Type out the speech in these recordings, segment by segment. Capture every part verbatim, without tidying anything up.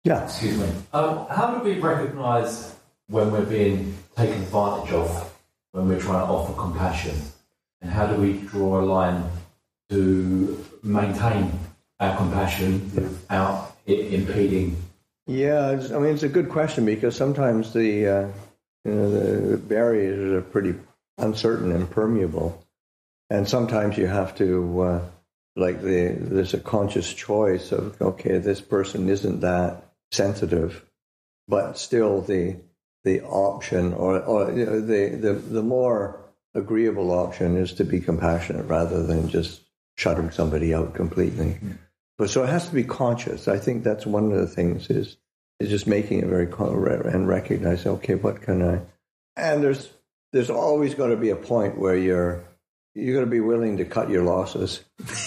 Yeah. Excuse me. Um, how do we recognise when we're being taken advantage of, when we're trying to offer compassion? And how do we draw a line to maintain our compassion without it impeding? Yeah, it's, I mean, it's a good question, because sometimes the, uh, you know, the barriers are pretty uncertain and permeable. And sometimes you have to, uh, like, the, there's a conscious choice of, okay, this person isn't that sensitive, but still the the option, or, or you know, the, the, the more agreeable option is to be compassionate rather than just shutting somebody out completely. Mm-hmm. But so it has to be conscious. I think that's one of the things is is just making it very con- and recognizing, okay, what can I? And there's there's always got to be a point where you're you're going to be willing to cut your losses.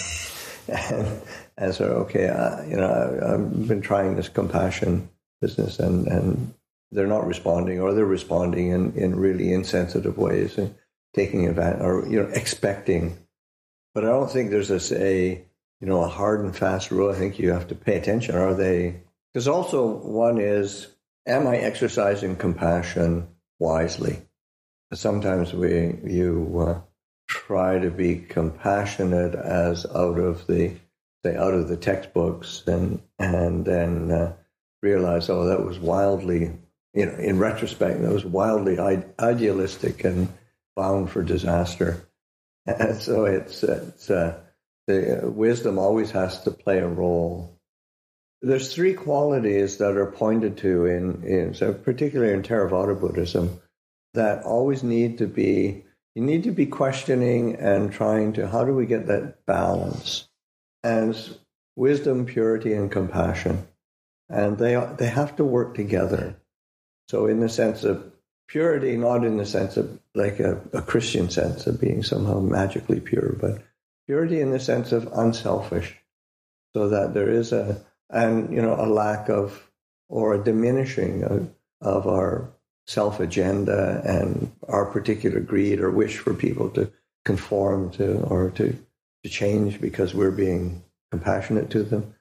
and and so, okay, uh, you know, I, I've been trying this compassion business, and, and they're not responding, or they're responding in, in really insensitive ways and taking advantage, or, you know, expecting. But I don't think there's a, a you know, a hard and fast rule. I think you have to pay attention. Are they? Because also one is, am I exercising compassion wisely? Sometimes we you uh, try to be compassionate as out of the say out of the textbooks, and and then uh, realize, oh, that was wildly, you know, in retrospect, that was wildly idealistic and bound for disaster. And so it's it's uh, the wisdom always has to play a role. There's three qualities that are pointed to in, in so particularly in Theravada Buddhism, that always need to be, you need to be questioning and trying to, how do we get that balance? And wisdom, purity, and compassion. And they they have to work together. So in the sense of purity, not in the sense of like a, a Christian sense of being somehow magically pure, but purity in the sense of unselfish, so that there is a, and you know, a lack of, or a diminishing of, of our self-agenda and our particular greed or wish for people to conform to, or to, to change because we're being compassionate to them.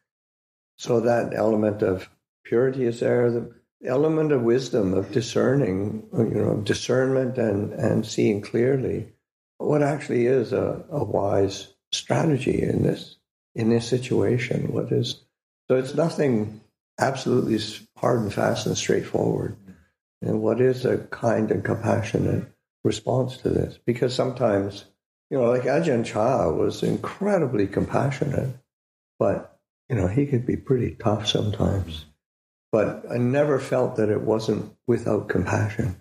So that element of purity is there. The element of wisdom, of discerning, you know, discernment and, and seeing clearly what actually is a, a wise strategy in this in this situation. What is so it's nothing absolutely hard and fast and straightforward. And what is a kind and compassionate response to this? Because sometimes, you know, like Ajahn Chah was incredibly compassionate, but, you know, he could be pretty tough sometimes. But I never felt that it wasn't without compassion.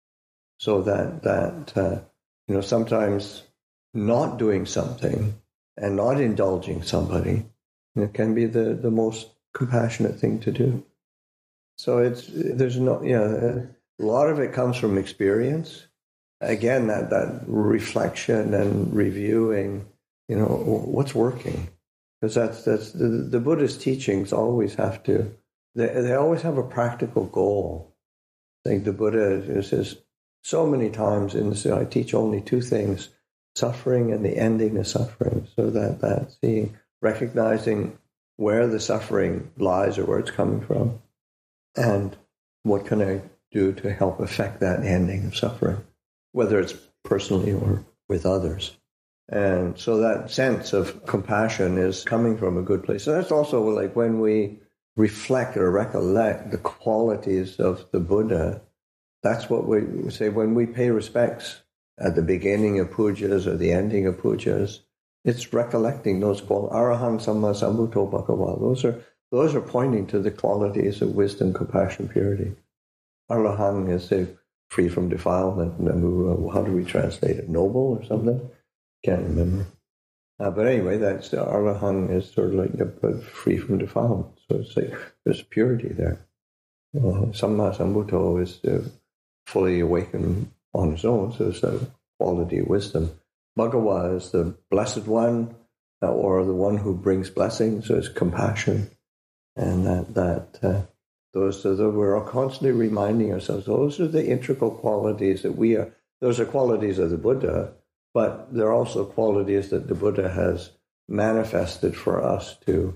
So that, that uh, you know, sometimes not doing something and not indulging somebody, it can be the, the most compassionate thing to do. So it's, there's no, you know, a lot of it comes from experience. Again, that, that reflection and reviewing, you know, what's working. Because that's, that's the, the Buddhist teachings always have to, they, they always have a practical goal. I think the Buddha says so many times in this, I teach only two things, suffering and the ending of suffering. So that, that seeing, recognizing where the suffering lies or where it's coming from, and what can I do to help affect that ending of suffering, whether it's personally or with others. And so that sense of compassion is coming from a good place. And that's also like when we reflect or recollect the qualities of the Buddha, that's what we say when we pay respects at the beginning of pujas or the ending of pujas. It's recollecting those qualities. Arahant Samma Sambuddho Bhagava. Those are those are pointing to the qualities of wisdom, compassion, purity. Arahant is say, free from defilement. How do we translate it? Noble or something? Can't remember. Uh, but anyway, that's the Arahant is sort of like uh, free from defilement. So it's like there's purity there. Uh, Samma Sambuddho is uh, fully awakened on its own. So it's a quality of wisdom. Bhagava is the blessed one, uh, or the one who brings blessing. So it's compassion, and that that uh, those so that we're constantly reminding ourselves those are the integral qualities that we are. Those are qualities of the Buddha, but they're also qualities that the Buddha has manifested for us to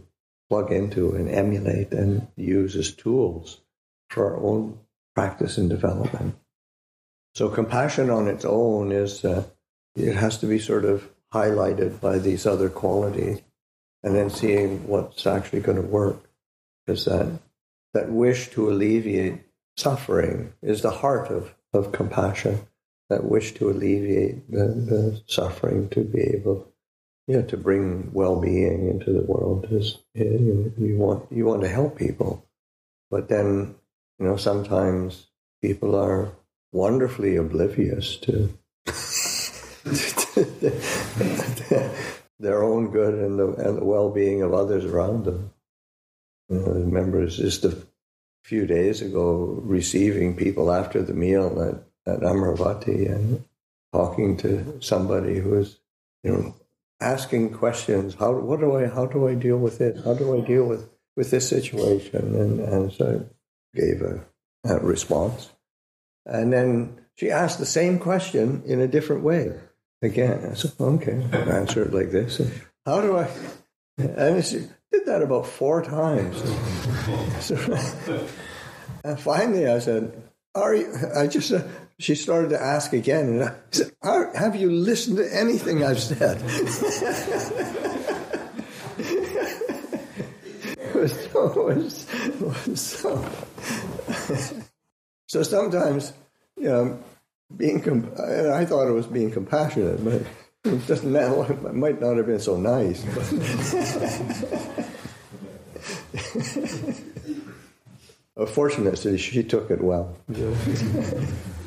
plug into and emulate and use as tools for our own practice and development. So compassion on its own is, uh, it has to be sort of highlighted by these other qualities, and then seeing what's actually going to work. Because that, that wish to alleviate suffering is the heart of, of compassion, that wish to alleviate the, the suffering, to be able yeah, to bring well-being into the world. Is you, you want you want to help people, but then you know sometimes people are wonderfully oblivious to their own good and the, and the well-being of others around them. You know, I remember just a few days ago receiving people after the meal at, at Amaravati and talking to somebody who was, you know, asking questions. How what do I how do I deal with it? How do I deal with, with this situation? And and so I gave a, a response. And then she asked the same question in a different way. Again, I said, okay, I'll answer it like this. And how do I? And she did that about four times. So, and finally, I said, "Are you?" I just. Uh, she started to ask again, and I said, "Have you listened to anything I've said?" It was so. It was, it was so. So sometimes, you know, being comp- I thought it was being compassionate, but it doesn't matter. It might not have been so nice. But fortunately, she took it well.